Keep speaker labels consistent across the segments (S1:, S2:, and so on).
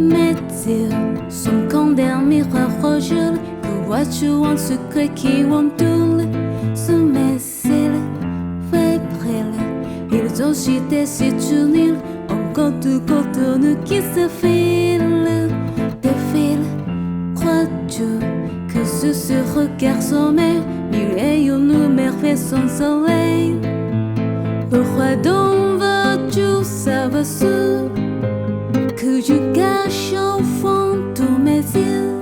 S1: mes yeux sont comme des miroirs rouges. Que vois-tu en secret qui entoure sous mes cils fébriles? Ils ont jeté si tu nul encore de coton qui se file, défile. Crois-tu que sous ce regard sommet, mille et une merveilles sans soleil? Pourquoi donc veux-tu savoir ce que je cache au fond de mes yeux?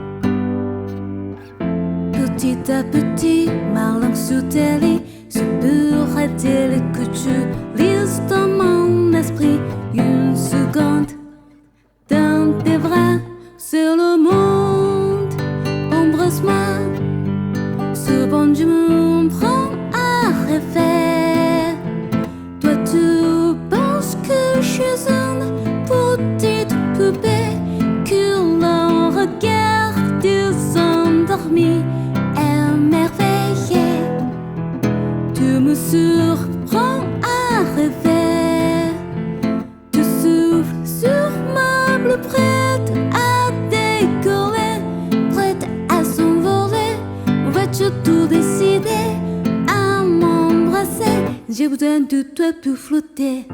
S1: Petit à petit, ma langue sous tes lits, se pourrait-il que tu lises dans mon esprit une seconde dans tes bras sur le monde? Embrasse-moi, souvent je me prends à rêver. Toi tu penses que je suis une petite poupée que l'on regarde s'endormir émerveillée. Tu me surprends à rêver. Tu souffles sur ma bleue prête à décoller, prête à s'envoler. Vas-tu tout décider à m'embrasser? J'ai besoin de toi pour flotter.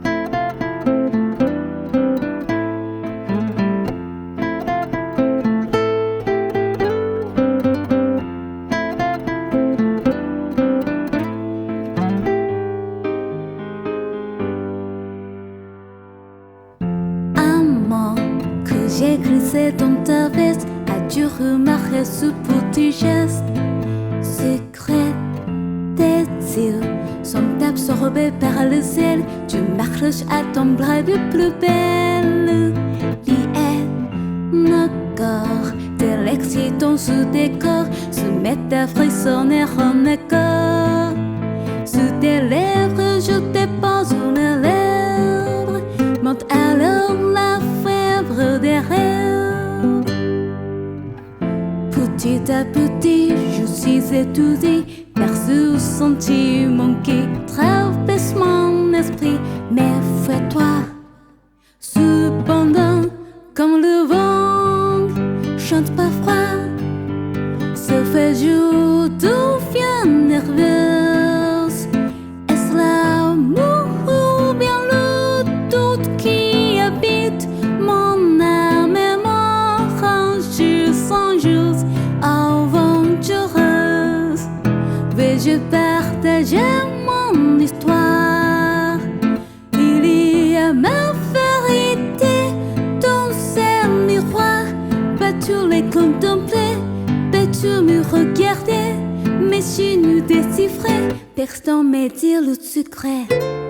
S1: J'ai glissé dans ta veste, as-tu remarqué ce petit geste secret? Tes yeux sont absorbés par le ciel, tu marches à ton bras le plus belle. Liés, nos corps, tes l'excitant sous décor, se mettent à frissonner en accord. Sous tes lèvres, je dépose mes lèvres, monte alors la fièvre des rêves. Petit à petit, je suis étourdie par ce sentiment qui traverse mon esprit. Mais fais-toi, cependant, comme le vent, chante pas froid, se fait jour, devient nerveuse. Est-ce l'amour ou bien le doute qui habite mon âme et mon range songeuse, aventureuse? Vais-je partager mon histoire? Il y a ma vérité dans ces miroirs. Peux-tu les contempler? Peux-tu me regarder? Mes signes déchiffrés percent dans mes dires le secret.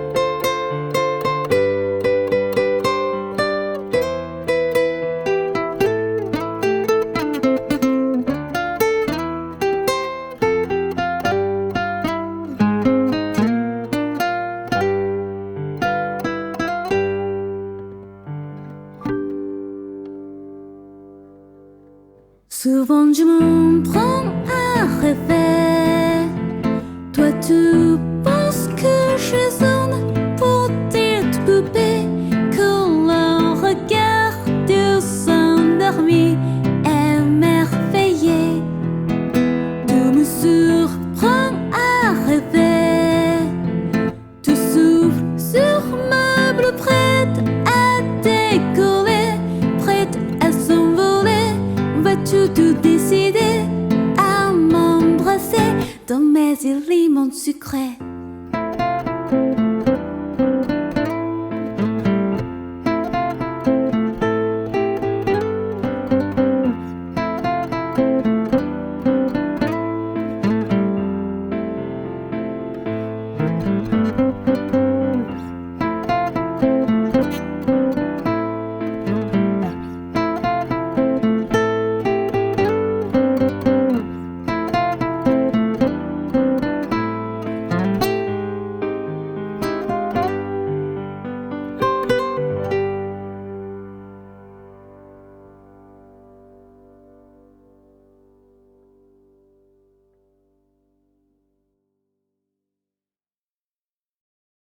S1: Souvent je me prends à rêver. Toi tu penses que je suis une petite poupée que l'on regarde s'endormir émerveillée. Tu me surprends à rêver. Tu souffles sur ma bleue prête à décoller, prête à s'envoler. Vas-tu tout décider à m'embrasser dans mes îles, mon secret?